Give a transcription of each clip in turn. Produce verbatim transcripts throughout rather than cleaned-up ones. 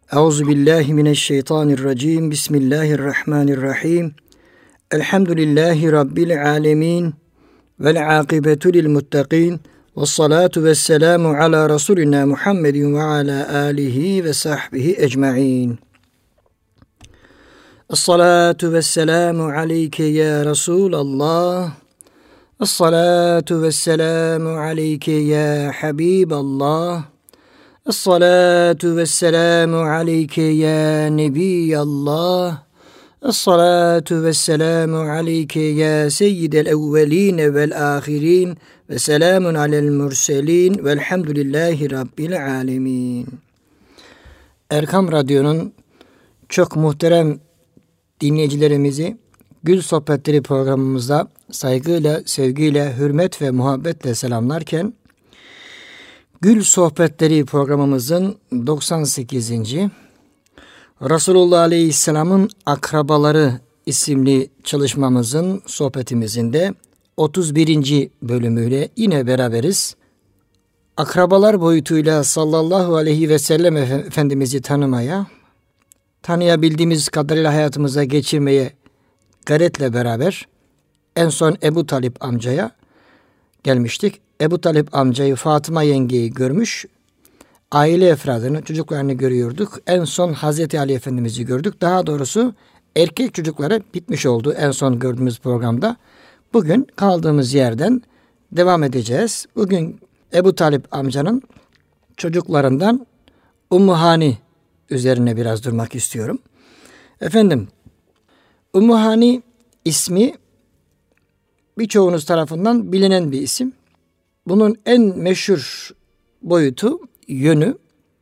Euzubillahimineşşeytanirracim. Bismillahirrahmanirrahim. Elhamdülillahi Rabbil alemin. Vel akibetu lil muttaqin. Vessalatu vesselamu ala Resulina Muhammedin ve ala alihi ve sahbihi ecma'in. Esselatu vesselamu aleyke ya Resulallah. Esselatu vesselamu aleyke ya Habiballah. Esselatu vesselamu aleyke ya Nebiyallah. Esselatu vesselamu aleyke ya seyyidel evveline vel ahirin. Ve selamun alel murselin. Velhamdülillahi Rabbil alemin. Erkam Radyo'nun çok muhterem dinleyicilerimizi Gül Sohbetleri programımızda saygıyla, sevgiyle, hürmet ve muhabbetle selamlarken Gül Sohbetleri programımızın doksan sekizinci Resulullah Aleyhisselam'ın Akrabaları isimli çalışmamızın, sohbetimizin de otuz birinci bölümüyle yine beraberiz. Akrabalar boyutuyla sallallahu aleyhi ve sellem Efendimiz'i tanımaya, tanıyabildiğimiz kadarıyla hayatımıza geçirmeye gayretle beraber en son Ebu Talip amcaya gelmiştik. Ebu Talip amcayı, Fatıma yengeyi görmüş, aile efradını, çocuklarını görüyorduk. En son Hazreti Ali Efendimiz'i gördük. Daha doğrusu erkek çocukları bitmiş oldu en son gördüğümüz programda. Bugün kaldığımız yerden devam edeceğiz. Bugün Ebu Talip amcanın çocuklarından Ümmü Hani üzerine biraz durmak istiyorum. Efendim, Ümmü Hani ismi birçoğunuz tarafından bilinen bir isim. Bunun en meşhur boyutu, yönü.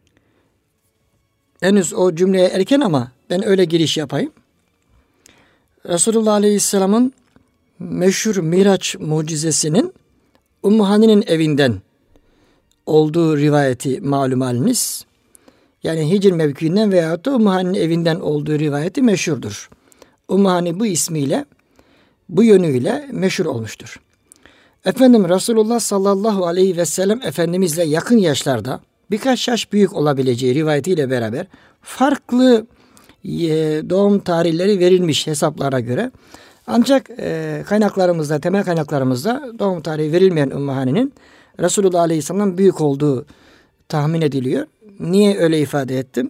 Henüz o cümleye erken ama ben öyle giriş yapayım. Resulullah Aleyhisselam'ın meşhur Miraç mucizesinin Ümmü Hani'nin evinden olduğu rivayeti malum haliniz. Yani Hicr mevkiinden veyahut da Ümmü Hani'nin evinden olduğu rivayeti meşhurdur. Ümmü Hani bu ismiyle, bu yönüyle meşhur olmuştur. Efendim Resulullah sallallahu aleyhi ve sellem Efendimizle yakın yaşlarda, birkaç yaş büyük olabileceği rivayetiyle beraber farklı doğum tarihleri verilmiş hesaplara göre. Ancak e, kaynaklarımızda, temel kaynaklarımızda doğum tarihi verilmeyen Ümmü Hani'nin Resulullah Aleyhisselam'dan büyük olduğu tahmin ediliyor. Niye öyle ifade ettim?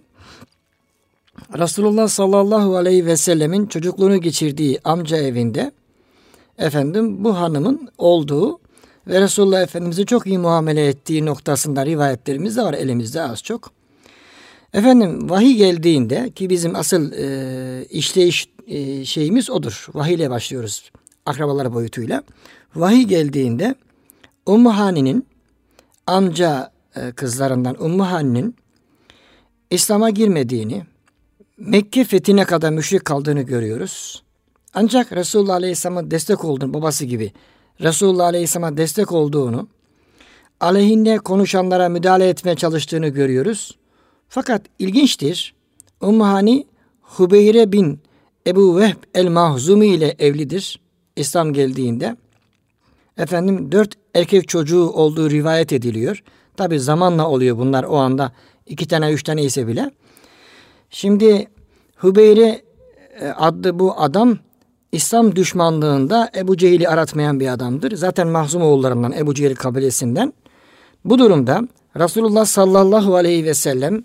Resulullah sallallahu aleyhi ve sellemin çocukluğunu geçirdiği amca evinde efendim bu hanımın olduğu ve Resulullah Efendimiz'e çok iyi muamele ettiği noktasında rivayetlerimiz de var elimizde az çok. Efendim vahiy geldiğinde ki bizim asıl e, işleyiş e, şeyimiz odur. Vahiy ile başlıyoruz akrabalar boyutuyla. Vahiy geldiğinde Ümmü Hani'nin amca e, kızlarından Ümmü Hani'nin İslam'a girmediğini, Mekke fethine kadar müşrik kaldığını görüyoruz. Ancak Resulullah Aleyhisselam'a destek olduğunu, babası gibi Resulullah Aleyhisselam'a destek olduğunu, aleyhinde konuşanlara müdahale etmeye çalıştığını görüyoruz. Fakat ilginçtir, Ümmü Hani Hubeyre bin Ebu Vehb el-Mahzumi ile evlidir İslam geldiğinde. Efendim dört erkek çocuğu olduğu rivayet ediliyor. Tabi zamanla oluyor bunlar o anda iki tane üç tane ise bile. Şimdi Hubeyre adlı bu adam İslam düşmanlığında Ebu Cehil'i aratmayan bir adamdır. Zaten Mahzum oğullarından Ebu Cehil kabilesinden. Bu durumda Resulullah sallallahu aleyhi ve sellem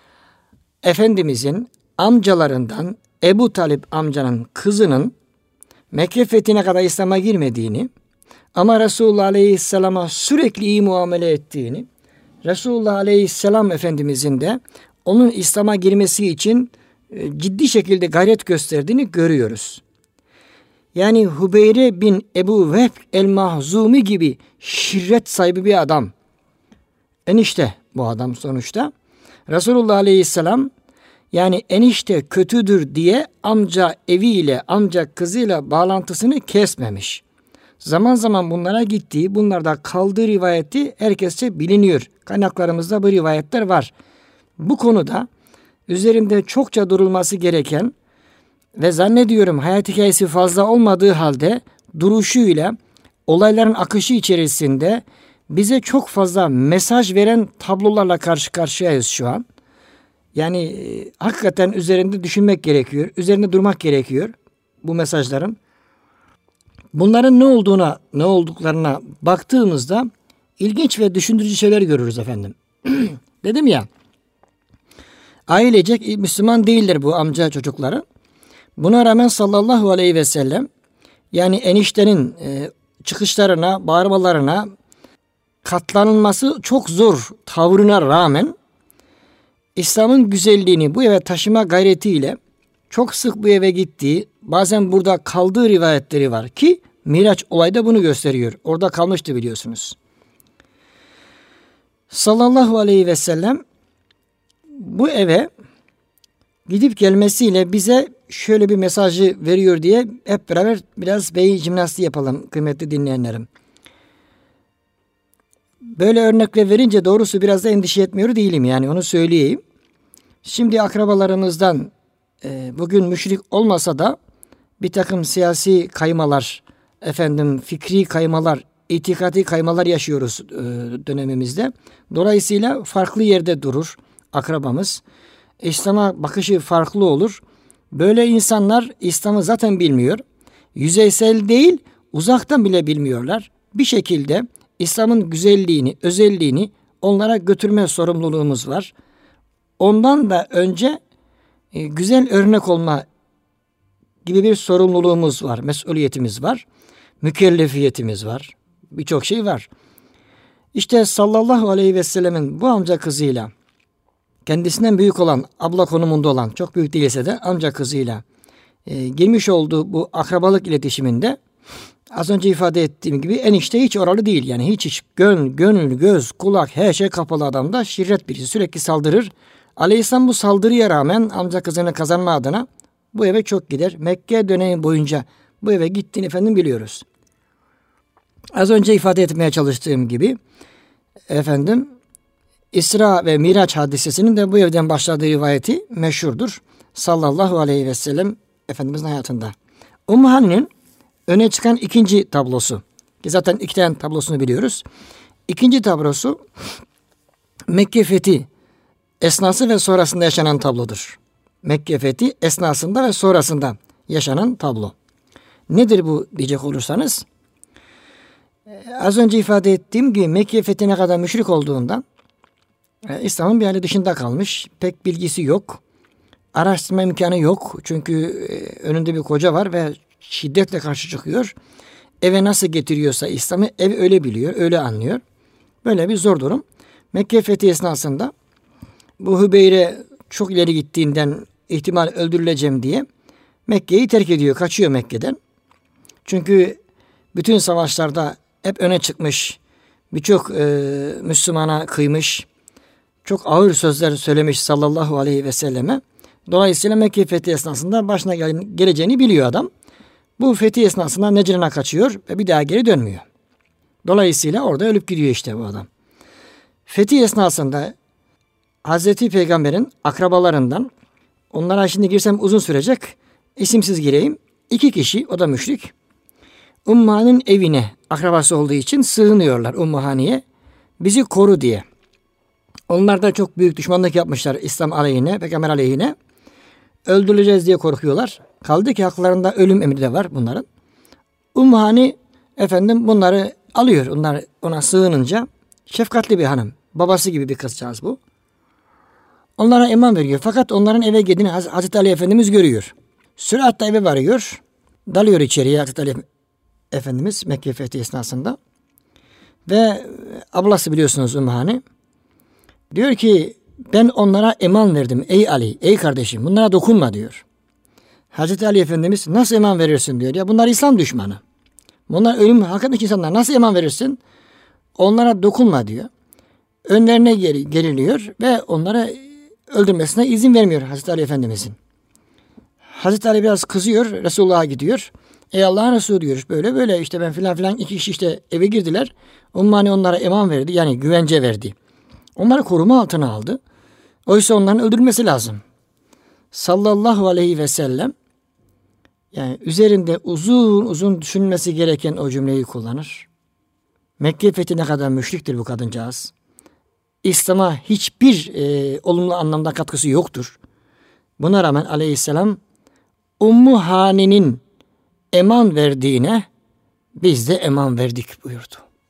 Efendimizin amcalarından Ebu Talip amcanın kızının Mekke fethine kadar İslam'a girmediğini ama Resulullah Aleyhisselam'a sürekli iyi muamele ettiğini, Resulullah Aleyhisselam Efendimizin de onun İslam'a girmesi için ciddi şekilde gayret gösterdiğini görüyoruz. Yani Hubeyre bin Ebu Vehb el-Mahzumi gibi şirret sahibi bir adam. Enişte bu adam sonuçta. Resulullah Aleyhisselam yani enişte kötüdür diye amca eviyle, amca kızıyla bağlantısını kesmemiş. Zaman zaman bunlara gittiği, bunlarda kaldığı rivayeti herkesçe biliniyor. Kaynaklarımızda bu rivayetler var. Bu konuda üzerinde çokça durulması gereken ve zannediyorum hayat hikayesi fazla olmadığı halde duruşuyla olayların akışı içerisinde bize çok fazla mesaj veren tablolarla karşı karşıyayız şu an. Yani e, hakikaten üzerinde düşünmek gerekiyor. Üzerinde durmak gerekiyor bu mesajların. Bunların ne olduğuna, ne olduklarına baktığımızda ilginç ve düşündürücü şeyler görürüz efendim. Dedim ya, ailecek Müslüman değildir bu amca çocukları. Buna rağmen sallallahu aleyhi ve sellem, yani eniştenin e, çıkışlarına, bağırmalarına, katlanılması çok zor tavrına rağmen İslam'ın güzelliğini bu eve taşıma gayretiyle çok sık bu eve gittiği, bazen burada kaldığı rivayetleri var ki Miraç olayı da bunu gösteriyor. Orada kalmıştı biliyorsunuz. Sallallahu aleyhi ve sellem bu eve gidip gelmesiyle bize şöyle bir mesajı veriyor diye hep beraber biraz beyin jimnastiği yapalım kıymetli dinleyenlerim. Böyle örnekle verince doğrusu biraz da endişe etmiyor değilim, yani onu söyleyeyim. Şimdi akrabalarımızdan e, bugün müşrik olmasa da bir takım siyasi kaymalar, efendim fikri kaymalar, itikadi kaymalar yaşıyoruz e, dönemimizde. Dolayısıyla farklı yerde durur akrabamız. İslam'a bakışı farklı olur. Böyle insanlar İslam'ı zaten bilmiyor. Yüzeysel değil, uzaktan bile bilmiyorlar. Bir şekilde İslam'ın güzelliğini, özelliğini onlara götürme sorumluluğumuz var. Ondan da önce e, güzel örnek olma gibi bir sorumluluğumuz var, mesuliyetimiz var, mükellefiyetimiz var, birçok şey var. İşte sallallahu aleyhi ve sellemin bu amca kızıyla, kendisinden büyük olan, abla konumunda olan, çok büyük değilse de amca kızıyla e, girmiş olduğu bu akrabalık iletişiminde az önce ifade ettiğim gibi enişte hiç oralı değil. Yani hiç hiç gönül, gönül, göz, kulak her şey kapalı adamda, şirret birisi, sürekli saldırır. Aleyhisselam bu saldırıya rağmen amca kızını kazanma adına bu eve çok gider. Mekke dönemi boyunca bu eve gittiğini efendim biliyoruz. Az önce ifade etmeye çalıştığım gibi efendim İsra ve Miraç hadisesinin de bu evden başladığı rivayeti meşhurdur. Sallallahu aleyhi ve sellem Efendimizin hayatında. Ummu Hani'nin öne çıkan ikinci tablosu. Ki zaten iki tane tablosunu biliyoruz. İkinci tablosu Mekke fethi esnası ve sonrasında yaşanan tablodur. Mekke fethi esnasında ve sonrasında yaşanan tablo. Nedir bu diyecek olursanız? Az önce ifade ettiğim gibi Mekke fethine kadar müşrik olduğundan İslam'ın bir hali dışında kalmış. Pek bilgisi yok. Araştırma imkanı yok. Çünkü önünde bir koca var ve şiddetle karşı çıkıyor. Eve nasıl getiriyorsa İslam'ı ev öyle biliyor, öyle anlıyor. Böyle bir zor durum. Mekke fethi esnasında bu Hübeyre çok ileri gittiğinden ihtimal öldürüleceğim diye Mekke'yi terk ediyor, kaçıyor Mekke'den. Çünkü bütün savaşlarda hep öne çıkmış, birçok e, Müslümana kıymış, çok ağır sözler söylemiş sallallahu aleyhi ve selleme. Dolayısıyla Mekke fethi esnasında başına gel- geleceğini biliyor adam. Bu fethi esnasında Necran'a kaçıyor ve bir daha geri dönmüyor. Dolayısıyla orada ölüp gidiyor işte bu adam. Fethi esnasında Hazreti Peygamber'in akrabalarından, onlara şimdi girsem uzun sürecek, isimsiz gireyim. İki kişi, o da müşrik, Ummu Hani'nin evine akrabası olduğu için sığınıyorlar Ummu Hani'ye. Bizi koru diye. Onlar da çok büyük düşmanlık yapmışlar İslam aleyhine, Peygamber aleyhine. Öldürüleceğiz diye korkuyorlar. Kaldı ki haklarında ölüm emri de var bunların. Ummu Hani efendim bunları alıyor. Onlar ona sığınınca, şefkatli bir hanım. Babası gibi bir kızcağız bu. Onlara eman veriyor. Fakat onların eve girdiğini Haz- Hazreti Ali Efendimiz görüyor. Süratle eve varıyor. Dalıyor içeriye Hazreti Ali Efendimiz Mekke fethi esnasında. Ve ablası biliyorsunuz Ummu Hani. Diyor ki ben onlara eman verdim ey Ali, ey kardeşim bunlara dokunma diyor. Hazreti Ali Efendimiz nasıl eman verirsin diyor. Ya bunlar İslam düşmanı. Bunlar ölüm hak etmiş insanlar, nasıl eman verirsin? Onlara dokunma diyor. Önlerine gel- geliniyor ve onlara öldürmesine izin vermiyor Hazreti Ali Efendimizin. Hazreti Ali biraz kızıyor, Resulullah'a gidiyor. Ey Allah'ın Resulü diyor, böyle böyle işte ben filan filan iki kişi işte eve girdiler. Ummu Hani onlara eman verdi, yani güvence verdi. Onları koruma altına aldı. Oysa onların öldürülmesi lazım. Sallallahu aleyhi ve sellem yani üzerinde uzun uzun düşünmesi gereken o cümleyi kullanır. Mekke fethine kadar müşriktir bu kadıncağız. İslam'a hiçbir e, olumlu anlamda katkısı yoktur. Buna rağmen aleyhisselam Ummu Hani'nin eman verdiğine biz de eman verdik buyurdu.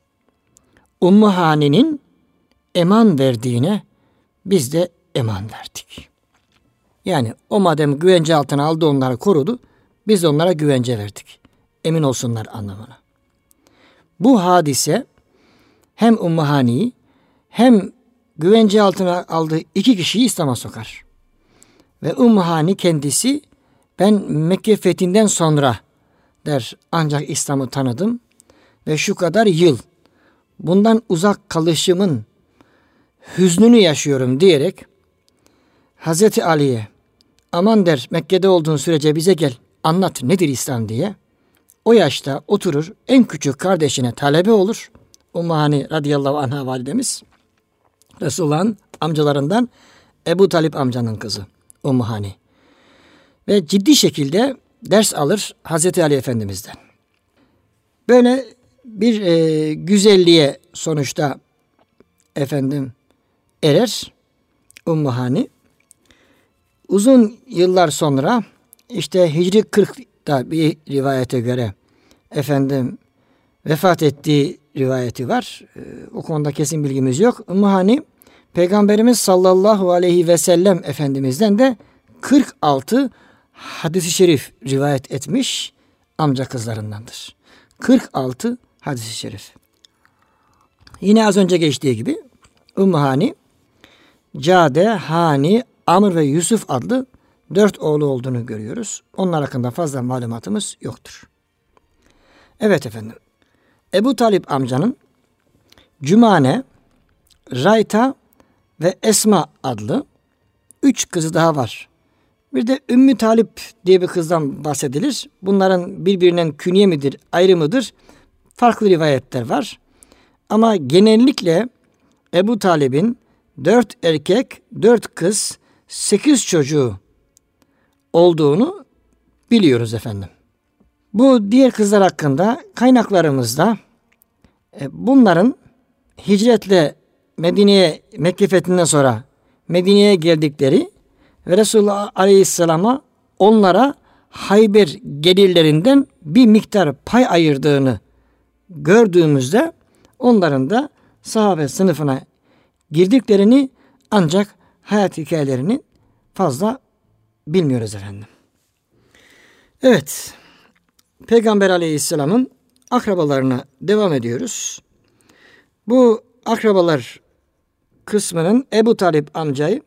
Ummu Hani'nin eman verdiğine biz de eman verdik. Yani o madem güvence altına aldı, onları korudu, biz de onlara güvence verdik. Emin olsunlar anlamına. Bu hadise hem Ummu Hani'yi hem güvence altına aldığı iki kişiyi İslam'a sokar. Ve Ummu Hani kendisi ben Mekke fethinden sonra der ancak İslam'ı tanıdım ve şu kadar yıl bundan uzak kalışımın hüznünü yaşıyorum diyerek Hazreti Ali'ye aman der Mekke'de olduğun sürece bize gel anlat nedir İslam diye o yaşta oturur en küçük kardeşine talebe olur. Ummu Hani radıyallahu anha validemiz Resulullah'ın amcalarından Ebu Talip amcanın kızı Ummu Hani. Ve ciddi şekilde ders alır Hazreti Ali Efendimiz'den. Böyle bir e, güzelliğe sonuçta efendim erer Ummu Hani. Uzun yıllar sonra işte Hicri kırkta bir rivayete göre efendim vefat ettiği rivayeti var. E, o konuda kesin bilgimiz yok. Ummu Hani Peygamberimiz sallallahu aleyhi ve sellem Efendimiz'den de kırk altı hadis-i şerif rivayet etmiş amca kızlarındandır. kırk altı hadis-i şerif. Yine az önce geçtiği gibi Ummu Hani, Cade, Hani, Amr ve Yusuf adlı dört oğlu olduğunu görüyoruz. Onlar hakkında fazla malumatımız yoktur. Evet efendim. Ebu Talip amcanın Cümane, Rayta ve Esma adlı üç kızı daha var. Bir de Ümmü Talip diye bir kızdan bahsedilir. Bunların birbirinden künye midir, ayrı mıdır? Farklı rivayetler var. Ama genellikle Ebu Talib'in dört erkek, dört kız, sekiz çocuğu olduğunu biliyoruz efendim. Bu diğer kızlar hakkında kaynaklarımızda e, bunların hicretle Medine'ye, Mekke fethinden sonra Medine'ye geldikleri ve Resulullah Aleyhisselam'a onlara Hayber gelirlerinden bir miktar pay ayırdığını gördüğümüzde onların da sahabe sınıfına girdiklerini ancak hayat hikayelerini fazla bilmiyoruz efendim. Evet, Peygamber Aleyhisselam'ın akrabalarına devam ediyoruz. Bu akrabalar kısmının Ebu Talip amcayı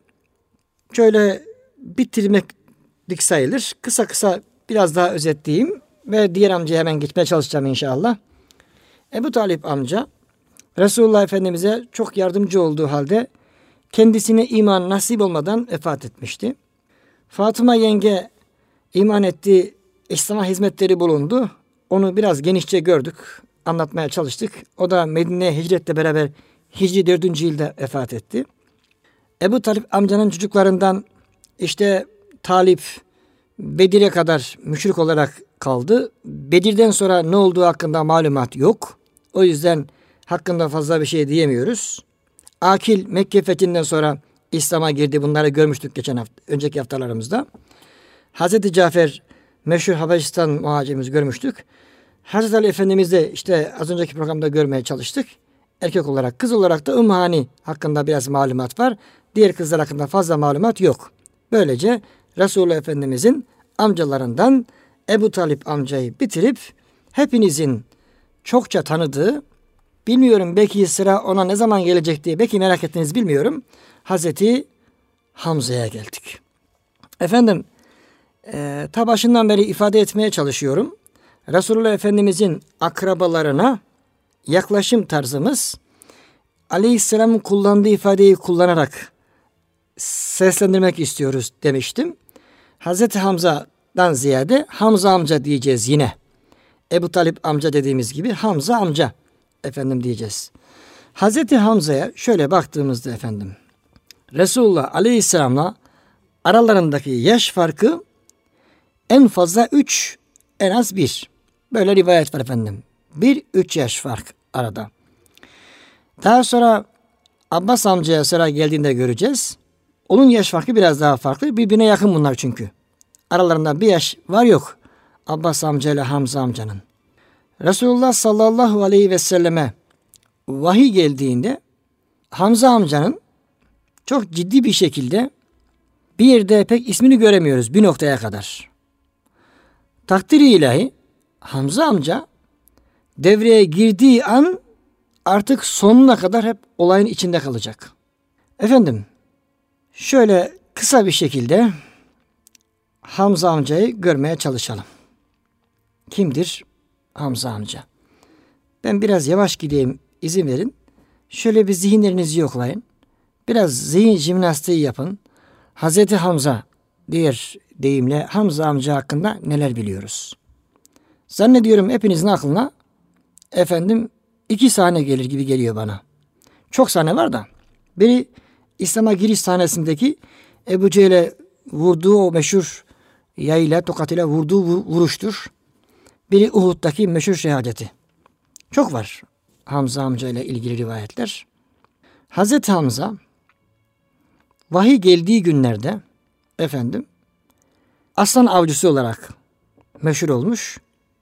şöyle bitirmeklik sayılır. Kısa kısa biraz daha özetleyeyim ve diğer amcaya hemen gitmeye çalışacağım inşallah. Ebu Talip amca Resulullah Efendimiz'e çok yardımcı olduğu halde kendisine iman nasip olmadan vefat etmişti. Fatıma yenge iman etti, İslam'a hizmetleri bulundu. Onu biraz genişçe gördük, anlatmaya çalıştık. O da Medine'ye hicretle beraber Hicri dördüncü yılda vefat etti. Ebu Talip amcanın çocuklarından işte Talip Bedir'e kadar müşrik olarak kaldı. Bedir'den sonra ne olduğu hakkında malumat yok. O yüzden hakkında fazla bir şey diyemiyoruz. Akil Mekke fethinden sonra İslam'a girdi. Bunları görmüştük geçen hafta, önceki haftalarımızda. Hazreti Cafer meşhur Habeşistan muhacirimizi görmüştük. Hazreti Ali Efendimiz de işte az önceki programda görmeye çalıştık. Erkek olarak, kız olarak da Ümmü Hani hakkında biraz malumat var. Diğer kızlar hakkında fazla malumat yok. Böylece Resulullah Efendimizin amcalarından Ebu Talip amcayı bitirip hepinizin çokça tanıdığı, bilmiyorum belki sıra ona ne zaman gelecek diye belki merak ettiniz bilmiyorum. Hazreti Hamza'ya geldik. Efendim e, ta başından beri ifade etmeye çalışıyorum. Resulullah Efendimizin akrabalarına yaklaşım tarzımız Aleyhisselam'ın kullandığı ifadeyi kullanarak seslendirmek istiyoruz demiştim. Hazreti Hamza'dan ziyade Hamza amca diyeceğiz yine. Ebu Talip amca dediğimiz gibi Hamza amca efendim diyeceğiz. Hazreti Hamza'ya şöyle baktığımızda efendim Resulullah Aleyhisselam'la aralarındaki yaş farkı en fazla üç, en az bir. Böyle rivayet var efendim. Bir, üç yaş fark arada. Daha sonra Abbas amcaya sıra geldiğinde göreceğiz. Onun yaş farkı biraz daha farklı. Birbirine yakın bunlar çünkü. Aralarında bir yaş var yok. Abbas amca ile Hamza amcanın. Resulullah sallallahu aleyhi ve selleme vahiy geldiğinde Hamza amcanın çok ciddi bir şekilde bir yerde pek ismini göremiyoruz bir noktaya kadar. Takdiri ilahi Hamza amca devreye girdiği an artık sonuna kadar hep olayın içinde kalacak. Efendim şöyle kısa bir şekilde Hamza amcayı görmeye çalışalım. Kimdir Hamza amca? Ben biraz yavaş gideyim, izin verin. Şöyle bir zihinlerinizi yoklayın. Biraz zihin jimnastiği yapın. Hazreti Hamza diğer deyimle Hamza amca hakkında neler biliyoruz? Zannediyorum hepinizin aklına efendim iki sahne gelir gibi geliyor bana. Çok sahne var da biri İslam'a giriş sahnesindeki Ebu Cehil'e vurduğu o meşhur yayıyla tokatıyla vurduğu vuruştur. Biri Uhud'daki meşhur şehadeti. Çok var Hamza amca ile ilgili rivayetler. Hazreti Hamza vahiy geldiği günlerde efendim aslan avcısı olarak meşhur olmuş.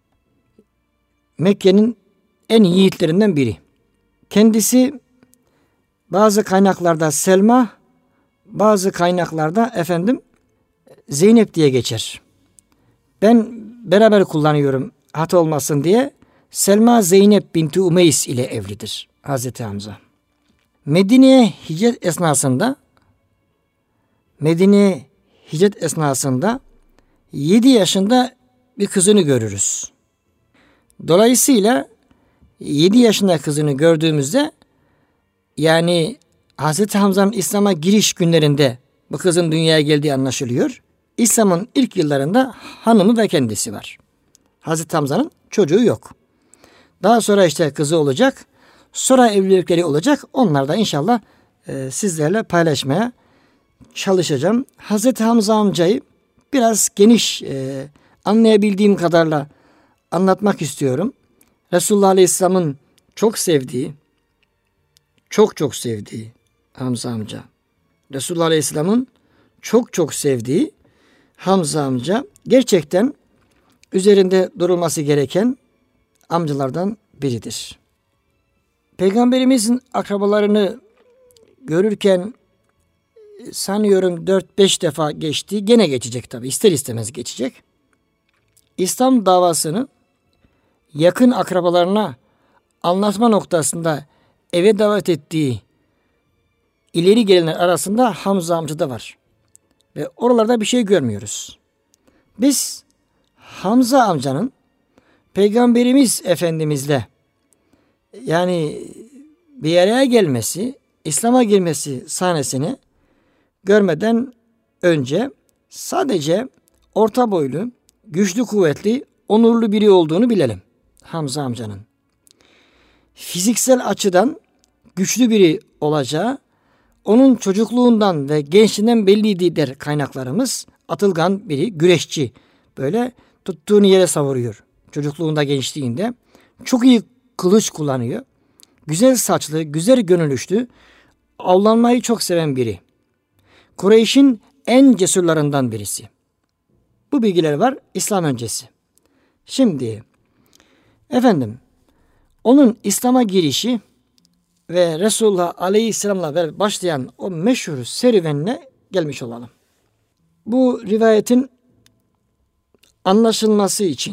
Mekke'nin en yiğitlerinden biri. Kendisi bazı kaynaklarda Selma, bazı kaynaklarda efendim Zeynep diye geçer. Ben beraber kullanıyorum hata olmasın diye. Selma Zeynep binti Umeys ile evlidir Hazreti Hamza. Medine'ye hicret esnasında Medine'ye hicret esnasında yedi yaşında bir kızını görürüz. Dolayısıyla yedi yaşında kızını gördüğümüzde yani Hazreti Hamza'nın İslam'a giriş günlerinde bu kızın dünyaya geldiği anlaşılıyor. İslam'ın ilk yıllarında hanımı ve kendisi var. Hazreti Hamza'nın çocuğu yok. Daha sonra işte kızı olacak. Sonra evlilikleri olacak. Onlar da inşallah e, sizlerle paylaşmaya çalışacağım. Hazreti Hamza amcayı biraz geniş e, anlayabildiğim kadarla anlatmak istiyorum. Resulullah Aleyhisselam'ın çok sevdiği, çok çok sevdiği Hamza amca. Resulullah Aleyhisselam'ın çok çok sevdiği Hamza amca gerçekten üzerinde durulması gereken amcalardan biridir. Peygamberimizin akrabalarını görürken sanıyorum dört beş defa geçti. Gene geçecek tabii. İster istemez geçecek. İslam davasını yakın akrabalarına anlatma noktasında eve davet ettiği ileri gelenler arasında Hamza amca da var. Ve oralarda bir şey görmüyoruz. Biz Hamza amcanın Peygamberimiz Efendimizle yani bir araya gelmesi, İslam'a girmesi sahnesini görmeden önce sadece orta boylu, güçlü kuvvetli, onurlu biri olduğunu bilelim Hamza amcanın. Fiziksel açıdan güçlü biri olacağı, onun çocukluğundan ve gençliğinden belliydi der kaynaklarımız. Atılgan biri, güreşçi. Böyle tuttuğunu yere savuruyor. Çocukluğunda, gençliğinde. Çok iyi kılıç kullanıyor. Güzel saçlı, güzel gönülüşlü, avlanmayı çok seven biri. Kureyş'in en cesurlarından birisi. Bu bilgiler var İslam öncesi. Şimdi efendim onun İslam'a girişi ve Resulullah Aleyhisselam'la başlayan o meşhur serüvenine gelmiş olalım. Bu rivayetin anlaşılması için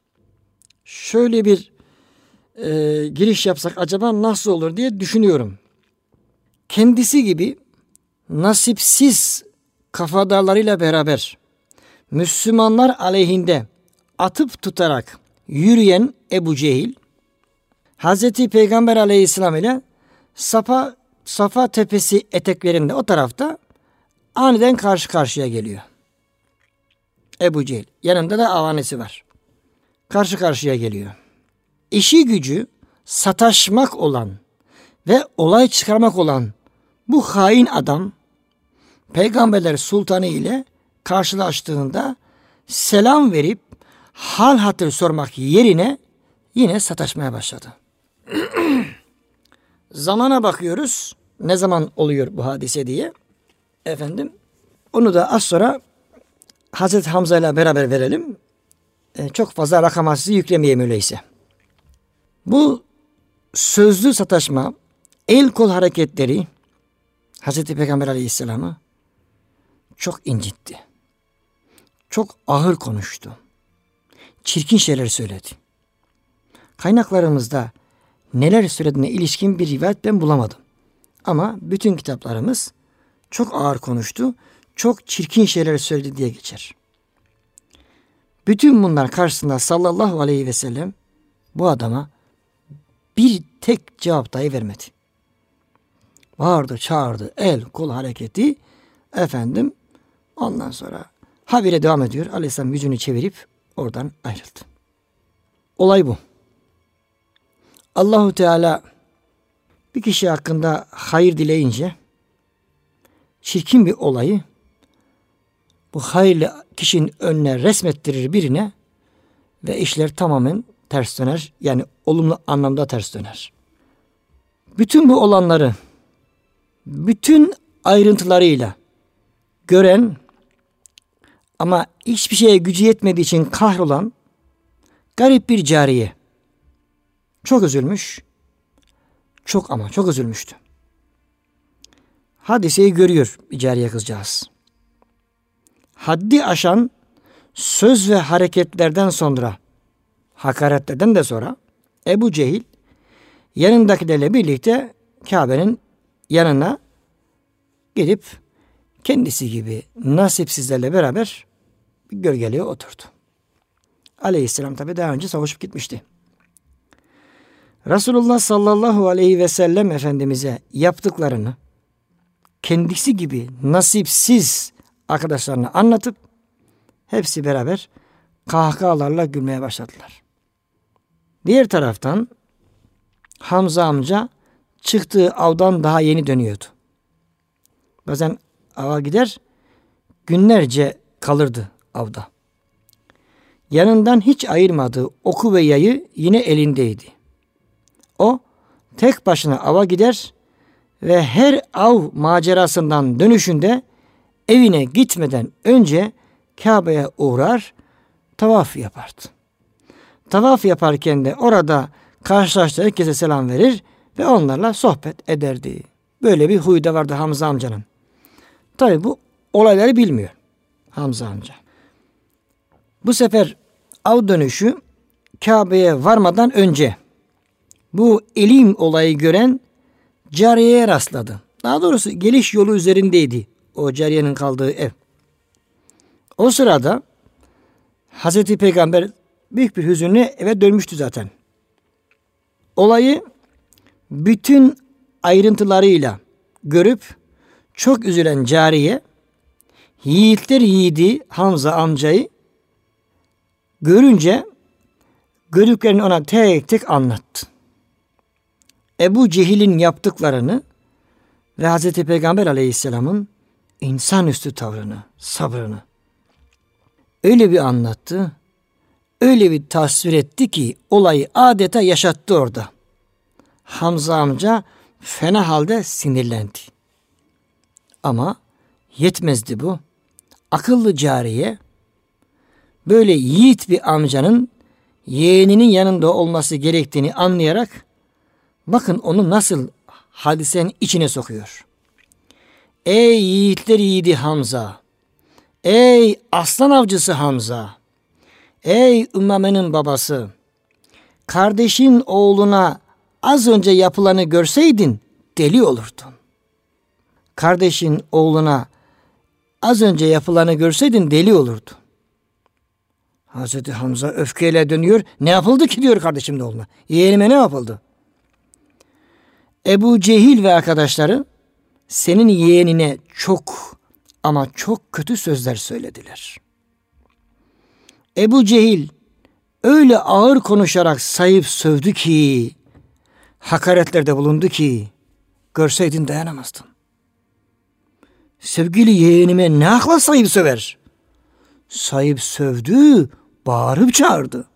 şöyle bir e, giriş yapsak acaba nasıl olur diye düşünüyorum. Kendisi gibi nasipsiz kafadarlarıyla beraber Müslümanlar aleyhinde atıp tutarak yürüyen Ebu Cehil, Hazreti Peygamber Aleyhisselam ile Safa, Safa Tepesi eteklerinde o tarafta aniden karşı karşıya geliyor. Ebu Cehil. Yanında da avanesi var. Karşı karşıya geliyor. İşi gücü sataşmak olan ve olay çıkarmak olan bu hain adam Peygamberler Sultanı ile karşılaştığında selam verip hal hatır sormak yerine yine sataşmaya başladı. Zamana bakıyoruz. ne zaman oluyor bu hadise diye. Efendim onu da az sonra Hazreti Hamza ile beraber verelim. Ee, çok fazla rakama sizi yüklemeyeyim öyleyse. Bu sözlü sataşma, el kol hareketleri Hazreti Peygamber Aleyhisselam'ı çok incitti. Çok ağır konuştu. Çirkin şeyler söyledi. Kaynaklarımızda neler söylediğine ilişkin bir rivayet ben bulamadım. Ama bütün kitaplarımız çok ağır konuştu, çok çirkin şeyler söyledi diye geçer. Bütün bunlar karşısında sallallahu aleyhi ve sellem bu adama bir tek cevap dahi vermedi. Bağırdı, çağırdı, el, kol hareketi, efendim, ondan sonra habire devam ediyor. Aleyhisselam yüzünü çevirip oradan ayrıldı. Olay bu. Allahu Teala bir kişi hakkında hayır dileyince çirkin bir olayı bu hayırlı kişinin önüne resmettirir birine ve işler tamamen ters döner. Yani olumlu anlamda ters döner. Bütün bu olanları bütün ayrıntılarıyla gören ama hiçbir şeye gücü yetmediği için kahrolan garip bir cariye çok üzülmüş. Çok ama çok üzülmüştü. Hadiseyi görüyor bir cariye kızcağız. Haddi aşan söz ve hareketlerden sonra, hakaretlerden de sonra Ebu Cehil yanındakilerle birlikte Kabe'nin yanına gidip kendisi gibi nasipsizlerle beraber bir gölgeliğe oturdu. Aleyhisselam tabi daha önce savaşıp gitmişti. Resulullah sallallahu aleyhi ve sellem Efendimiz'e yaptıklarını kendisi gibi nasipsiz arkadaşlarına anlatıp hepsi beraber kahkahalarla gülmeye başladılar. Diğer taraftan Hamza amca çıktığı avdan daha yeni dönüyordu. Bazen ava gider, günlerce kalırdı avda. Yanından hiç ayırmadığı oku ve yayı yine elindeydi. O tek başına ava gider ve her av macerasından dönüşünde evine gitmeden önce Kabe'ye uğrar, tavaf yapardı. Tavaf yaparken de orada karşılaştığı herkese selam verir ve onlarla sohbet ederdi. Böyle bir huyu da vardı Hamza amcanın. Tabi bu olayları bilmiyor Hamza amca. Bu sefer av dönüşü Kabe'ye varmadan önce bu elim olayı gören cariyeye rastladı. Daha doğrusu geliş yolu üzerindeydi o cariyenin kaldığı ev. O sırada Hazreti Peygamber büyük bir hüzünle eve dönmüştü zaten. Olayı bütün ayrıntılarıyla görüp çok üzülen cariye yiğitler yiğidi Hamza amcayı görünce gördüklerini ona tek tek anlattı. Ebu Cehil'in yaptıklarını ve Hazreti Peygamber Aleyhisselam'ın insanüstü tavrını, sabrını öyle bir anlattı, öyle bir tasvir etti ki olayı adeta yaşattı orada. Hamza amca fena halde sinirlendi. Ama yetmezdi bu. Akıllı cariye böyle yiğit bir amcanın yeğeninin yanında olması gerektiğini anlayarak bakın onu nasıl hadisenin içine sokuyor. Ey yiğitler yiğidi Hamza! Ey aslan avcısı Hamza! Ey Ümame'nin babası! Kardeşin oğluna az önce yapılanı görseydin deli olurdun. Kardeşin oğluna az önce yapılanı görseydin deli olurdun. Hazreti Hamza öfkeyle dönüyor. Ne yapıldı ki diyor kardeşimin oğluna. Yeğenime ne yapıldı? Ebu Cehil ve arkadaşları senin yeğenine çok ama çok kötü sözler söylediler. Ebu Cehil öyle ağır konuşarak sayıp sövdü ki, hakaretlerde bulundu ki, görseydin dayanamazdın. Sevgili yeğenime ne akla sayıp söver? Sayıp sövdü, bağırıp çağırdı.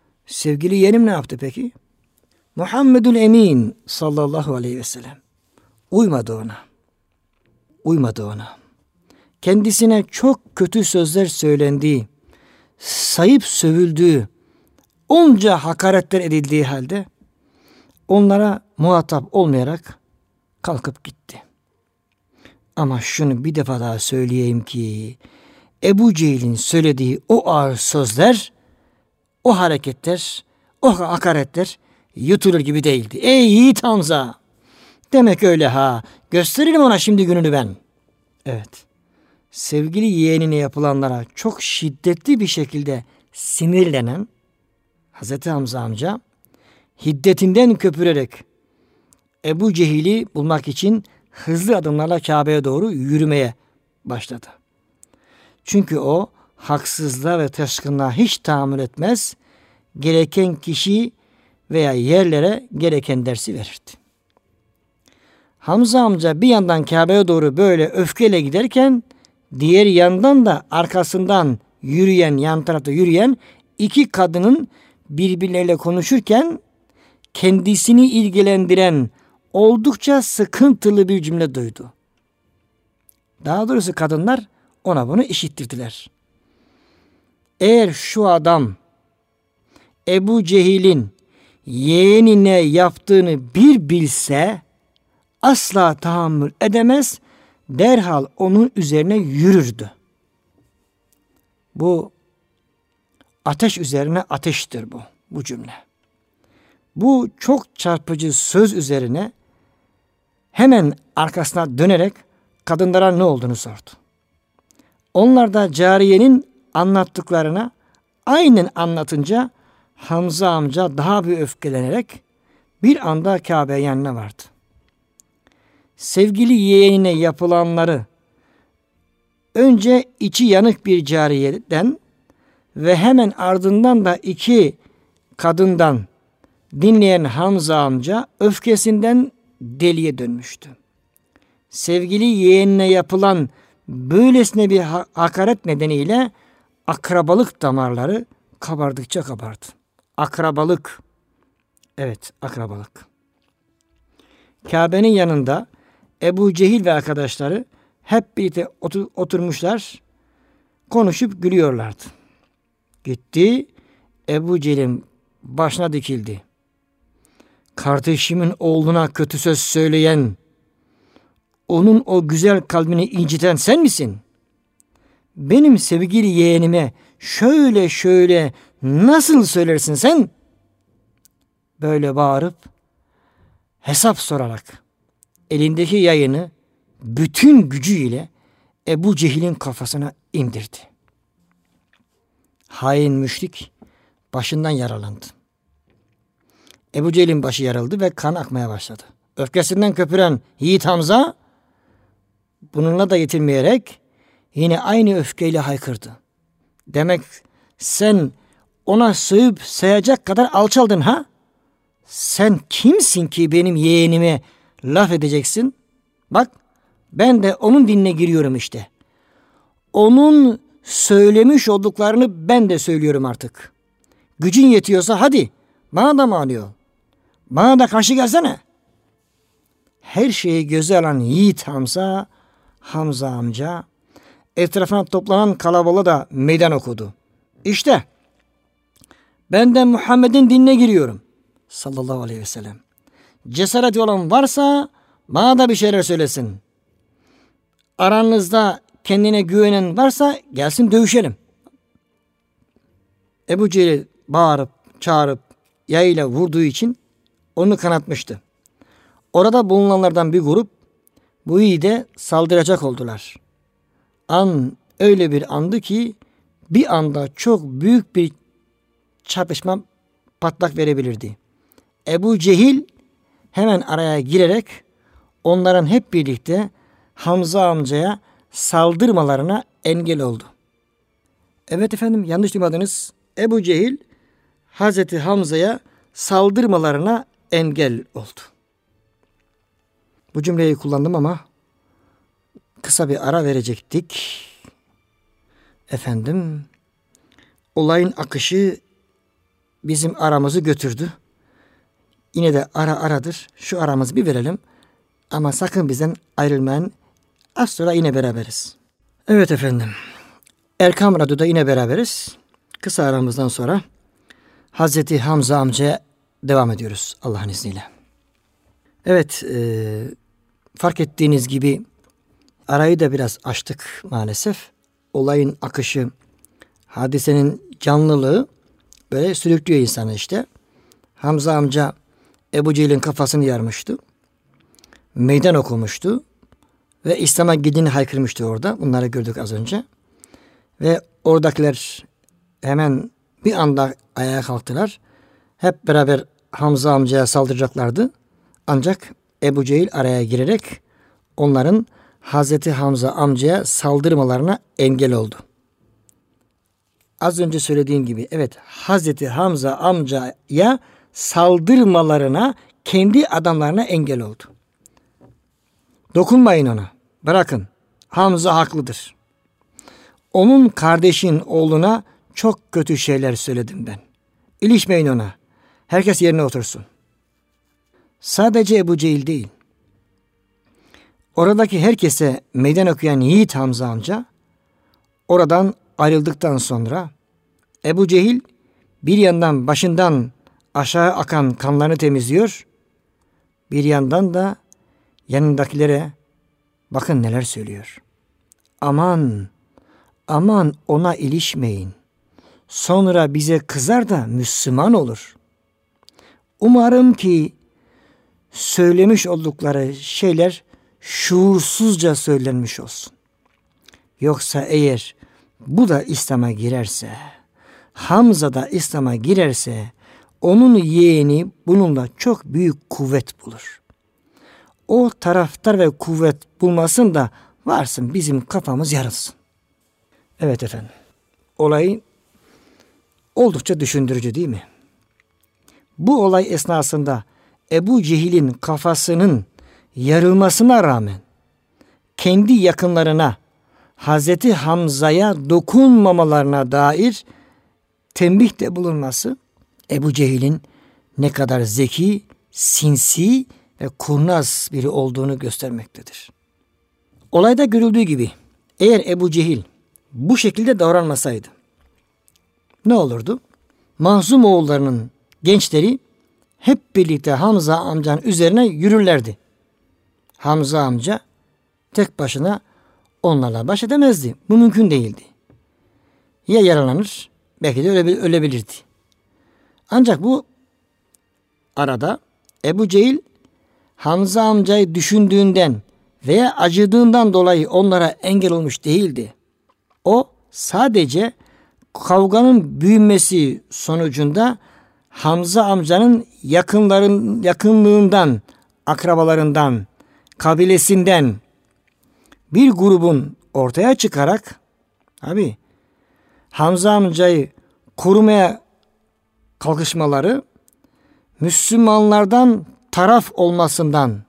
Sevgili yeğenim ne yaptı peki? Muhammedül Emin sallallahu aleyhi ve sellem Uymadı ona. Uymadı ona. Kendisine çok kötü sözler söylendiği, sayıp sövüldüğü, onca hakaretler edildiği halde onlara muhatap olmayarak kalkıp gitti. Ama şunu bir defa daha söyleyeyim ki Ebu Cehil'in söylediği o ağır sözler, o hareketler, o hakaretler yutulur gibi değildi. Ey yiğit Hamza! Demek öyle ha. Gösteririm ona şimdi gününü ben. Evet. Sevgili yeğenine yapılanlara çok şiddetli bir şekilde sinirlenen Hazreti Hamza amca hiddetinden köpürerek Ebu Cehil'i bulmak için hızlı adımlarla Kabe'ye doğru yürümeye başladı. Çünkü o haksızlığa ve taşkınlığa hiç tahammül etmez, gereken kişi veya yerlere gereken dersi verirdi. Hamza amca bir yandan Kabe'ye doğru böyle öfkeyle giderken diğer yandan da arkasından yürüyen, yan tarafta yürüyen iki kadının birbirleriyle konuşurken kendisini ilgilendiren oldukça sıkıntılı bir cümle duydu. Daha doğrusu kadınlar ona bunu işittirdiler. Eğer şu adam Ebu Cehil'in yeğenine yaptığını bir bilse asla tahammül edemez, derhal onun üzerine yürürdü. Bu ateş üzerine ateştir bu, bu cümle. Bu çok çarpıcı söz üzerine hemen arkasına dönerek kadınlara ne olduğunu sordu. Onlar da cariyenin anlattıklarına aynen anlatınca Hamza amca daha bir öfkelenerek bir anda Kabe yanına vardı. Sevgili yeğenine yapılanları önce içi yanık bir cariyeden ve hemen ardından da iki kadından dinleyen Hamza amca öfkesinden deliye dönmüştü. Sevgili yeğenine yapılan böylesine bir hakaret nedeniyle akrabalık damarları kabardıkça kabardı. Akrabalık. Evet, akrabalık. Kabe'nin yanında Ebu Cehil ve arkadaşları hep birlikte otur, oturmuşlar, konuşup gülüyorlardı. Gitti, Ebu Cehil'in başına dikildi. Kardeşimin oğluna kötü söz söyleyen, onun o güzel kalbini inciten sen misin? Benim sevgili yeğenime şöyle şöyle nasıl söylersin sen? Böyle bağırıp hesap sorarak elindeki yayını bütün gücüyle Ebu Cehil'in kafasına indirdi. Hain müşrik başından yaralandı. Ebu Cehil'in başı yarıldı ve kan akmaya başladı. Öfkesinden köpüren Yiğit Hamza bununla da yetinmeyerek yine aynı öfkeyle haykırdı. Demek sen ona sığıp sayacak kadar alçaldın ha? Sen kimsin ki benim yeğenime laf edeceksin? Bak ben de onun dinine giriyorum işte. Onun söylemiş olduklarını ben de söylüyorum artık. Gücün yetiyorsa hadi bana da mani ol. Bana da karşı gelsene. Her şeyi göze alan Yiğit Hamza, Hamza amca etrafına toplanan kalabalığa da meydan okudu. İşte ben de Muhammed'in dinine giriyorum. Sallallahu aleyhi ve sellem. Cesareti olan varsa bana da bir şeyler söylesin. Aranızda kendine güvenen varsa gelsin dövüşelim. Ebu Cehil bağırıp çağırıp yayıyla vurduğu için onu kanatmıştı. Orada bulunanlardan bir grup bu yiğide saldıracak oldular. An öyle bir andı ki bir anda çok büyük bir çarpışma patlak verebilirdi. Ebu Cehil hemen araya girerek onların hep birlikte Hamza amcaya saldırmalarına engel oldu. Evet efendim, yanlış duymadınız. Ebu Cehil Hazreti Hamza'ya saldırmalarına engel oldu. Bu cümleyi kullandım ama kısa bir ara verecektik. Efendim, olayın akışı bizim aramızı götürdü. Yine de ara aradır. Şu aramızı bir verelim. Ama sakın bizden ayrılmayın. Az sonra yine beraberiz. Evet efendim. Erkam Radyo'da yine beraberiz. Kısa aramızdan sonra Hazreti Hamza amcaya devam ediyoruz Allah'ın izniyle. Evet, e, fark ettiğiniz gibi arayı da biraz açtık maalesef. Olayın akışı, hadisenin canlılığı böyle sürüklüyor insanı işte. Hamza amca Ebu Cehil'in kafasını yarmıştı. Meydan okumuştu. Ve İslam'a gidin haykırmıştı orada. Bunları gördük az önce. Ve oradakiler hemen bir anda ayağa kalktılar. Hep beraber Hamza amcaya saldıracaklardı. Ancak Ebu Cehil araya girerek onların Hazreti Hamza amcaya saldırmalarına engel oldu. Az önce söylediğim gibi evet Hazreti Hamza amcaya saldırmalarına kendi adamlarına engel oldu. Dokunmayın ona. Bırakın. Hamza haklıdır. Onun kardeşin oğluna çok kötü şeyler söyledim ben. İlişmeyin ona. Herkes yerine otursun. Sadece Ebu Cehil değil. Oradaki herkese meydan okuyan yiğit Hamza amca oradan ayrıldıktan sonra Ebu Cehil bir yandan başından aşağı akan kanlarını temizliyor. Bir yandan da yanındakilere bakın neler söylüyor. Aman, aman ona ilişmeyin. Sonra bize kızar da Müslüman olur. Umarım ki söylemiş oldukları şeyler şuursuzca söylenmiş olsun. Yoksa eğer bu da İslam'a girerse, Hamza da İslam'a girerse, onun yeğeni bununla çok büyük kuvvet bulur. O taraftar ve kuvvet bulmasın da varsın bizim kafamız yarılsın. Evet efendim. Olay oldukça düşündürücü değil mi? Bu olay esnasında Ebu Cehil'in kafasının yarılmasına rağmen kendi yakınlarına Hazreti Hamza'ya dokunmamalarına dair tembihte bulunması Ebu Cehil'in ne kadar zeki, sinsi ve kurnaz biri olduğunu göstermektedir. Olayda görüldüğü gibi eğer Ebu Cehil bu şekilde davranmasaydı ne olurdu? Mahzum oğullarının gençleri hep birlikte Hamza amcanın üzerine yürürlerdi. Hamza amca tek başına onlarla baş edemezdi. Bu mümkün değildi. Ya yaralanır, belki de ölebil- ölebilirdi. Ancak bu arada Ebu Cehil Hamza amcayı düşündüğünden veya acıdığından dolayı onlara engel olmuş değildi. O sadece kavganın büyümesi sonucunda Hamza amcanın yakınların yakınlığından, akrabalarından, kabilesinden bir grubun ortaya çıkarak abi Hamza amcayı korumaya kalkışmaları Müslümanlardan taraf olmasından,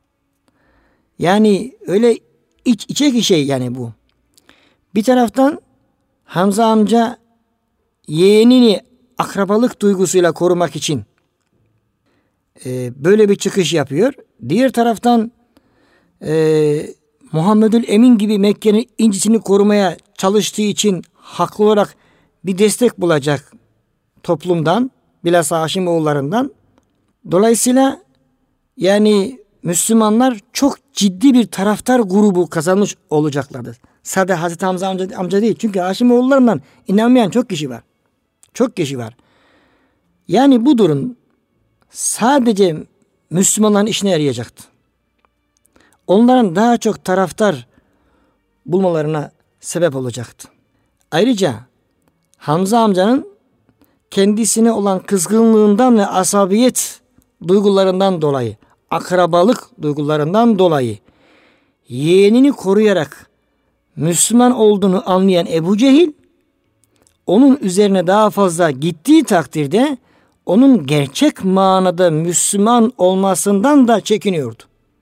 yani öyle iç içe ki şey yani bu. Bir taraftan Hamza amca yeğenini akrabalık duygusuyla korumak için e, böyle bir çıkış yapıyor. Diğer taraftan e, Muhammedül Emin gibi Mekke'nin incisini korumaya çalıştığı için haklı olarak bir destek bulacak toplumdan, bilhassa Haşimoğullarından. Dolayısıyla yani Müslümanlar çok ciddi bir taraftar grubu kazanmış olacaklardı. Sadece Hazreti Hamza amca, amca değil. Çünkü Haşimoğullarından inanmayan çok kişi var. Çok kişi var. Yani bu durum sadece Müslümanların işine yarayacaktı. Onların daha çok taraftar bulmalarına sebep olacaktı. Ayrıca Hamza amcanın kendisine olan kızgınlığından ve asabiyet duygularından dolayı, akrabalık duygularından dolayı yeğenini koruyarak Müslüman olduğunu anlayan Ebu Cehil, onun üzerine daha fazla gittiği takdirde onun gerçek manada Müslüman olmasından da çekiniyordu.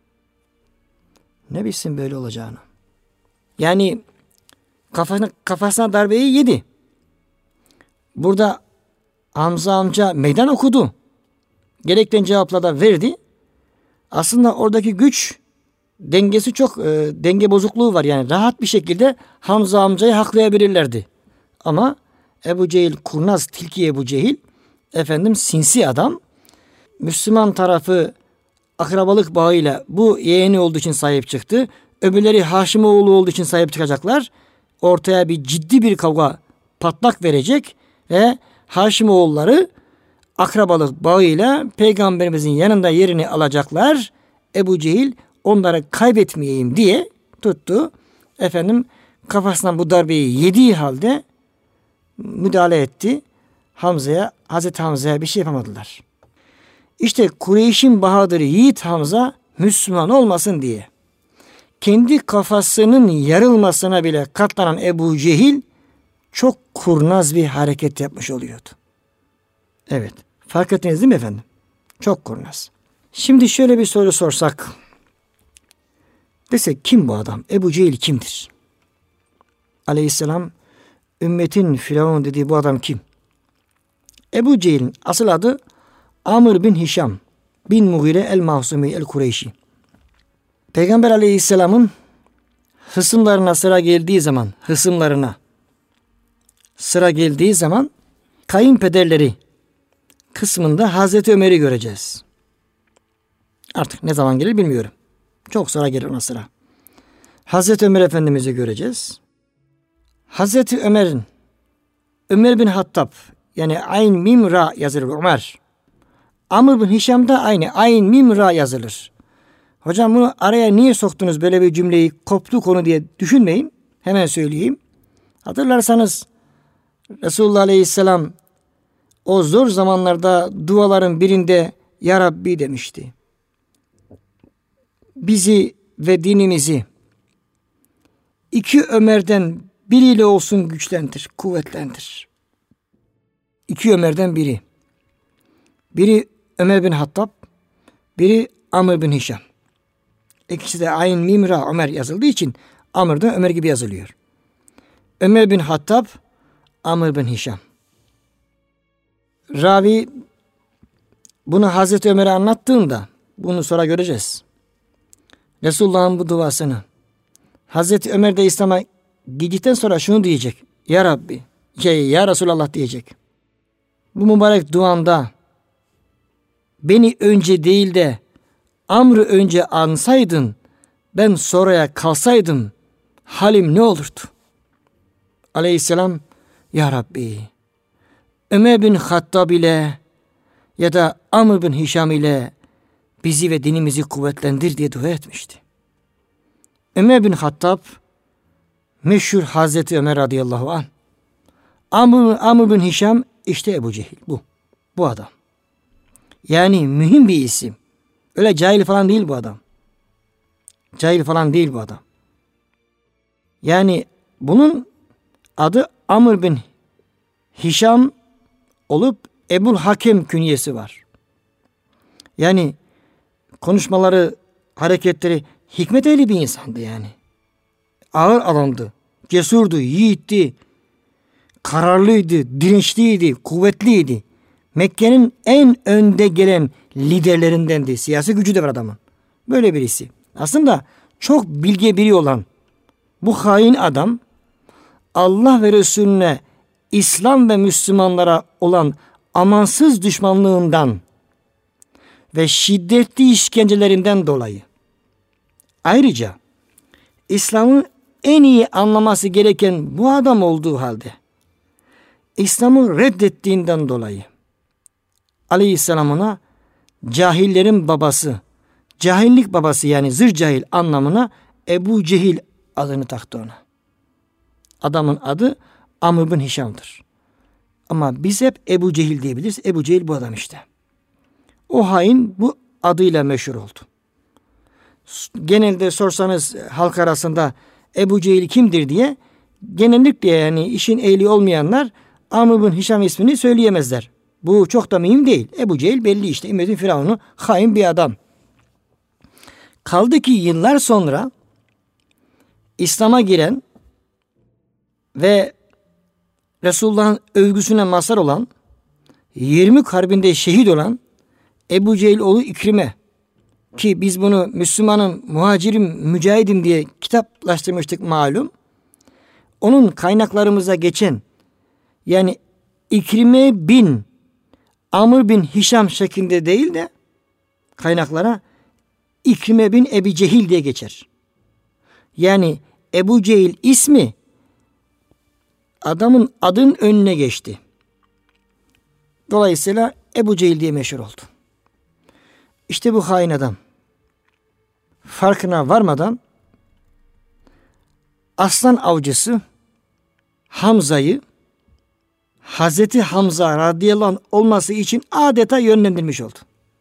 Ne bilsin böyle olacağını. Yani kafasına, kafasına darbeyi yedi. Burada Hamza amca meydan okudu. Gerekten cevapla da verdi. Aslında oradaki güç dengesi çok e, denge bozukluğu var. Yani rahat bir şekilde Hamza amcayı haklayabilirlerdi. Ama Ebu Cehil kurnaz, tilki Ebu Cehil, efendim sinsi adam. Müslüman tarafı akrabalık bağıyla bu yeğeni olduğu için sahip çıktı. Öbürleri Haşimoğlu olduğu için sahip çıkacaklar. Ortaya bir ciddi bir kavga patlak verecek ve Haşimoğulları akrabalık bağıyla peygamberimizin yanında yerini alacaklar. Ebu Cehil onları kaybetmeyeyim diye tuttu. Efendim kafasından bu darbeyi yediği halde müdahale etti. Hamza'ya, Hazreti Hamza'ya bir şey yapamadılar. İşte Kureyş'in bahadırı Yiğit Hamza Müslüman olmasın diye kendi kafasının yarılmasına bile katlanan Ebu Cehil çok kurnaz bir hareket yapmış oluyordu. Evet. Fark ettiniz değil mi efendim? Çok kurnaz. Şimdi şöyle bir soru sorsak. Desek kim bu adam? Ebu Cehil kimdir? Aleyhisselam ümmetin firavun dediği bu adam kim? Ebu Cehil'in asıl adı Amr bin Hişam bin Mughire el-Mahsumi el-Kureyşi. Peygamber Aleyhisselam'ın hısımlarına sıra geldiği zaman, hısımlarına sıra geldiği zaman kayınpederleri kısmında Hazreti Ömer'i göreceğiz. Artık ne zaman gelir bilmiyorum. Çok sonra gelir ona sıra. Hazreti Ömer Efendimiz'i göreceğiz. Hazreti Ömer'in Ömer bin Hattab yani Ayn Mim Ra yazılır Ömer. Amr bin Hişam da aynı Ayn Mim Ra yazılır. Hocam bunu araya niye soktunuz böyle bir cümleyi koptu konu diye düşünmeyin. Hemen söyleyeyim. Hatırlarsanız Resulullah Aleyhisselam o zor zamanlarda duaların birinde Ya Rabbi demişti. Bizi ve dinimizi iki Ömer'den biriyle olsun güçlendir, kuvvetlendir. İki Ömer'den biri. Biri Ömer bin Hattab, biri Amr bin Hişam. İkisi de Ayn Mim Ra Ömer yazıldığı için Amr da Ömer gibi yazılıyor. Ömer bin Hattab, Amr bin Hişam. Ravi bunu Hazreti Ömer'e anlattığında bunu sonra göreceğiz. Resulullah'ın bu duasını Hazreti Ömer de İslam'a girdikten sonra şunu diyecek. Ya Rabbi, şey, Ya Resulallah diyecek. Bu mübarek duanda beni önce değil de Amr'ı önce ansaydın, ben sonraya kalsaydım halim ne olurdu? Aleyhisselam, Ya Rabbi, Ömer bin Hattab ile ya da Amr bin Hişam ile bizi ve dinimizi kuvvetlendir diye dua etmişti. Ömer bin Hattab, meşhur Hazreti Ömer radıyallahu anh. Amr, Amr bin Hişam, işte Ebu Cehil, bu. Bu adam. Yani mühim bir isim. Öyle cahil falan değil bu adam. Cahil falan değil bu adam. Yani bunun adı Amr bin Hişam olup Ebul Hakem künyesi var. Yani konuşmaları, hareketleri hikmet ehli bir insandı yani. Ağır adamdı, cesurdu, yiğitti, kararlıydı, dirençliydi, kuvvetliydi. Mekke'nin en önde gelen liderlerindendi. Siyasi gücü de var adamın. Böyle birisi. Aslında çok bilge biri olan bu hain adam Allah ve Resulüne, İslam ve Müslümanlara olan amansız düşmanlığından ve şiddetli işkencelerinden dolayı ayrıca İslam'ı en iyi anlaması gereken bu adam olduğu halde İslam'ı reddettiğinden dolayı Aleyhisselam'ına cahillerin babası, cahillik babası yani zır cahil anlamına Ebu Cehil adını taktı ona. Adamın adı Amr bin Hişam'dır. Ama biz hep Ebu Cehil diyebiliriz. Ebu Cehil bu adam işte. O hain bu adıyla meşhur oldu. Genelde sorsanız halk arasında Ebu Cehil kimdir diye genellikle yani işin ehli olmayanlar Amr bin Hişam ismini söyleyemezler. Bu çok da mühim değil. Ebu Cehil belli işte. ümmetin firavunu hain bir adam. Kaldı ki yıllar sonra İslam'a giren ve Resulullah'ın övgüsüne mazhar olan Yermük Harbi'nde şehit olan Ebu Cehil oğlu İkrime ki biz bunu Müslümanım, muhacirim, mücahidim diye kitaplaştırmıştık malum. Onun kaynaklarımıza geçen yani İkrime bin Amr bin Hişam şeklinde değil de kaynaklara İkrime bin Ebi Cehil diye geçer. Yani Ebu Cehil ismi adamın adın önüne geçti. Dolayısıyla Ebu Cehil diye meşhur oldu. İşte bu hain adam farkına varmadan aslan avcısı Hamza'yı Hazreti Hamza radıyallahu anh olması için adeta yönlendirmiş oldu.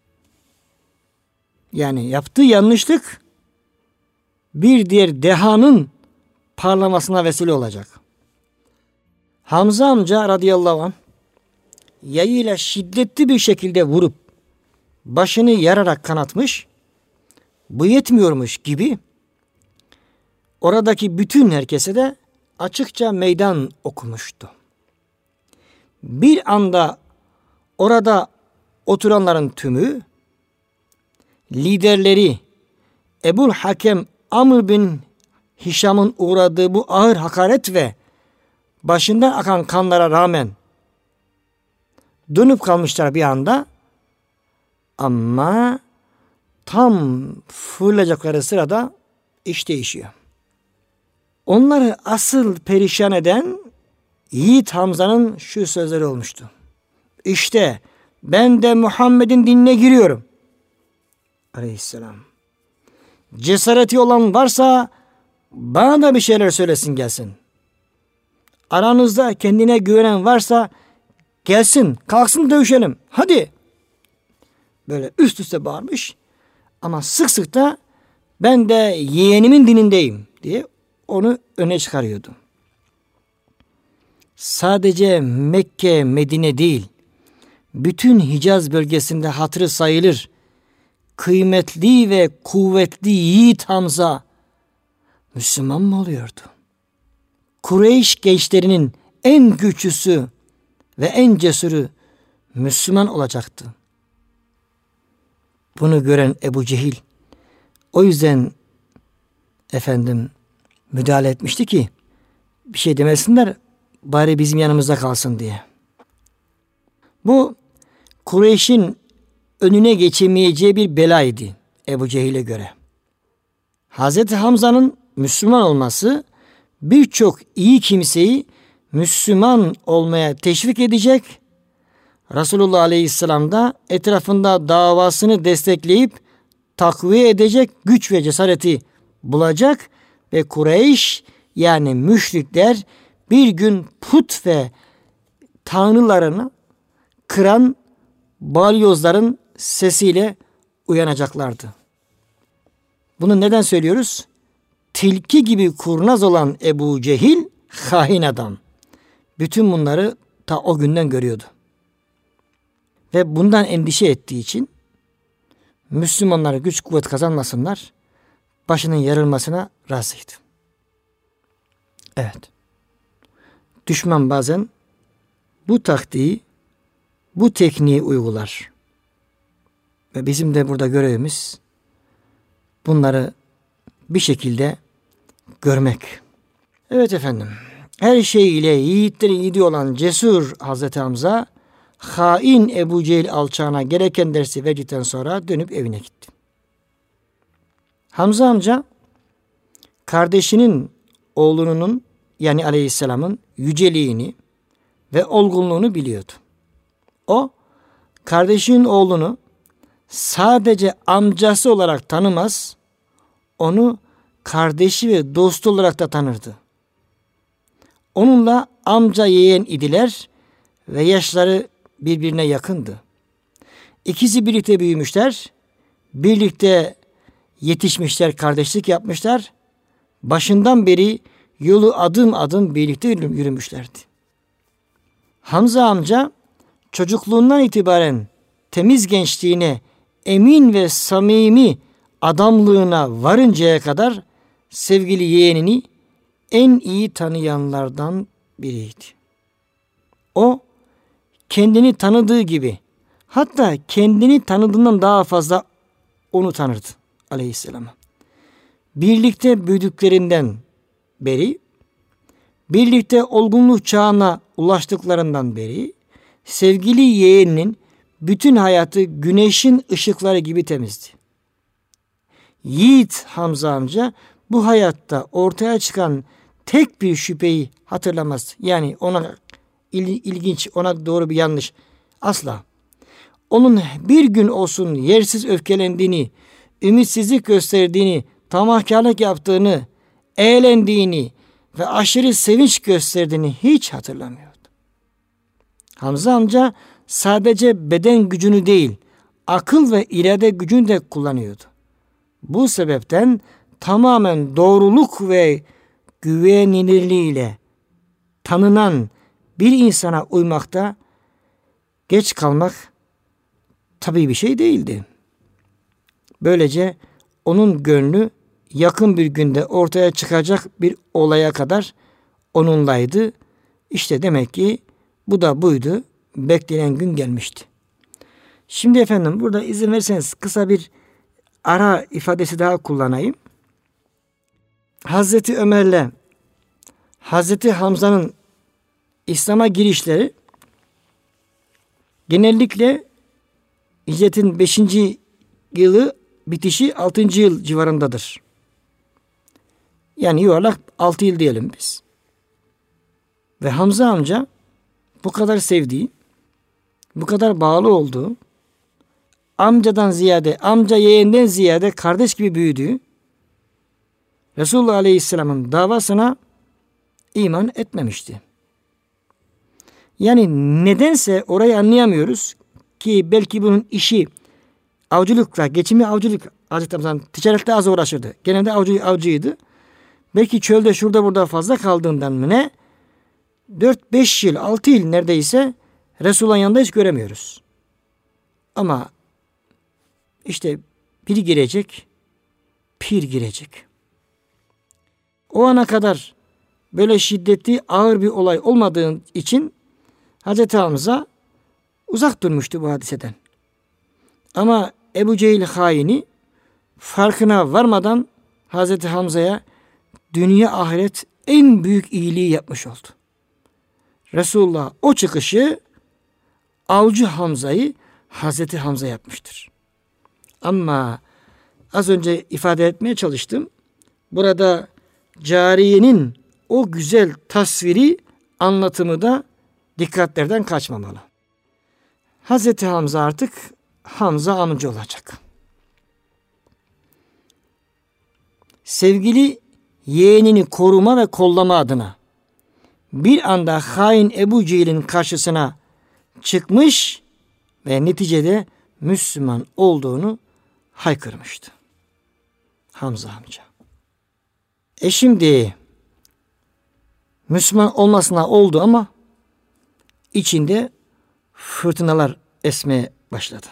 Yani yaptığı yanlışlık bir diğer dehanın parlamasına vesile olacak. Hamza amca radıyallahu anh yayıyla şiddetli bir şekilde vurup başını yararak kanatmış, bu yetmiyormuş gibi oradaki bütün herkese de açıkça meydan okumuştu. Bir anda orada oturanların tümü liderleri Ebul Hakem Amr bin Hişam'ın uğradığı bu ağır hakaret ve başından akan kanlara rağmen dönüp kalmışlar bir anda, ama tam fırlayacakları sırada iş değişiyor. Onları asıl perişan eden Yiğit Hamza'nın şu sözleri olmuştu. İşte ben de Muhammed'in dinine giriyorum. Aleyhisselam. Cesareti olan varsa bana da bir şeyler söylesin gelsin. Aranızda kendine güvenen varsa gelsin, kalksın dövüşelim. Hadi. Böyle üst üste bağırmış. Ama sık sık da ben de yeğenimin dinindeyim diye onu öne çıkarıyordu. Sadece Mekke, Medine değil, bütün Hicaz bölgesinde hatırı sayılır kıymetli ve kuvvetli Yiğit Hamza Müslüman mı oluyordu? Kureyş gençlerinin en güçlüsü ve en cesuru Müslüman olacaktı. Bunu gören Ebu Cehil o yüzden efendim müdahale etmişti ki bir şey demesinler, bari bizim yanımızda kalsın diye. Bu Kureyş'in önüne geçemeyeceği bir belaydı Ebu Cehil'e göre. Hazreti Hamza'nın Müslüman olması birçok iyi kimseyi Müslüman olmaya teşvik edecek. Resulullah Aleyhisselam da etrafında davasını destekleyip takviye edecek güç ve cesareti bulacak ve Kureyş yani müşrikler bir gün put ve tanrılarını kıran balyozların sesiyle uyanacaklardı. Bunu neden söylüyoruz? Tilki gibi kurnaz olan Ebu Cehil hain adam. Bütün bunları ta o günden görüyordu. Ve bundan endişe ettiği için Müslümanlar güç kuvvet kazanmasınlar, başının yarılmasına razıydı. Evet. Düşman bazen bu taktiği, bu tekniği uygular. Ve bizim de burada görevimiz bunları bir şekilde görmek. Evet efendim. Her şey ile yiğitlerin yiğidi olan cesur Hazreti Hamza, hain Ebu Cehil alçağına gereken dersi verdikten sonra dönüp evine gitti. Hamza amca kardeşinin oğlunun yani Aleyhisselam'ın yüceliğini ve olgunluğunu biliyordu. O kardeşinin oğlunu sadece amcası olarak tanımaz, onu kardeşi ve dostu olarak da tanırdı. Onunla amca yeğen idiler ve yaşları birbirine yakındı. İkisi birlikte büyümüşler, birlikte yetişmişler, kardeşlik yapmışlar. Başından beri yolu adım adım birlikte yürümüşlerdi. Hamza amca çocukluğundan itibaren temiz gençliğine, emin ve samimi adamlığına varıncaya kadar sevgili yeğenini en iyi tanıyanlardan biriydi. O kendini tanıdığı gibi, hatta kendini tanıdığından daha fazla onu tanırdı aleyhisselama. Birlikte büyüdüklerinden beri, birlikte olgunluk çağına ulaştıklarından beri, sevgili yeğeninin bütün hayatı güneşin ışıkları gibi temizdi. Yiğit Hamza amca bu hayatta ortaya çıkan tek bir şüpheyi hatırlamaz. Yani ona il, ilginç, ona doğru bir yanlış asla. Onun bir gün olsun yersiz öfkelendiğini, ümitsizlik gösterdiğini, tamahkarlık yaptığını, eğlendiğini ve aşırı sevinç gösterdiğini hiç hatırlamıyordu. Hamza amca sadece beden gücünü değil, akıl ve irade gücünü de kullanıyordu. Bu sebepten tamamen doğruluk ve güvenilirliğiyle tanınan bir insana uymakta geç kalmak tabii bir şey değildi. Böylece onun gönlü yakın bir günde ortaya çıkacak bir olaya kadar onunlaydı. İşte demek ki bu da buydu. Beklenen gün gelmişti. Şimdi efendim burada izin verirseniz kısa bir ara ifadesi daha kullanayım. Hazreti Ömer'le Hazreti Hamza'nın İslam'a girişleri genellikle hicretin beşinci yılı bitişi altıncı yıl civarındadır. Yani yuvarlak altı yıl diyelim biz. Ve Hamza amca bu kadar sevdiği, bu kadar bağlı olduğu, amcadan ziyade, amca yeğenden ziyade kardeş gibi büyüdüğü Resulullah Aleyhisselam'ın davasına iman etmemişti. Yani nedense orayı anlayamıyoruz ki belki bunun işi avcılıkla, geçimi avcılık, Hazreti Hamza'nın ticarette az uğraşırdı. Genelde avcı, avcıydı. Belki çölde şurada burada fazla kaldığından mı ne? dört beş yıl, altı yıl neredeyse Resulullah'ın yanında hiç göremiyoruz. Ama işte biri girecek, pir girecek. O ana kadar böyle şiddetli, ağır bir olay olmadığı için Hazreti Hamza uzak durmuştu bu hadiseden. Ama Ebu Cehil haini farkına varmadan Hazreti Hamza'ya dünya ahiret en büyük iyiliği yapmış oldu. Resulullah o çıkışı avcı Hamza'yı Hazreti Hamza yapmıştır. Ama az önce ifade etmeye çalıştım. Burada cariyenin o güzel tasviri anlatımı da dikkatlerden kaçmamalı. Hazreti Hamza artık Hamza amca olacak. Sevgili yeğenini koruma ve kollama adına bir anda hain Ebu Cehil'in karşısına çıkmış ve neticede Müslüman olduğunu haykırmıştı. Hamza amca. E şimdi Müslüman olmasına oldu ama içinde fırtınalar esmeye başladı.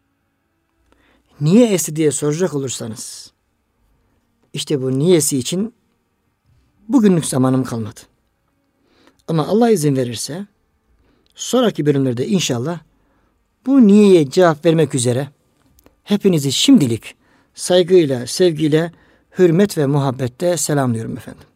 Niye esti diye soracak olursanız, işte bu niyesi için bugünlük zamanım kalmadı. Ama Allah izin verirse sonraki bölümlerde inşallah bu niyeye cevap vermek üzere hepinizi şimdilik saygıyla, sevgiyle, hürmet ve muhabbette selamlıyorum efendim.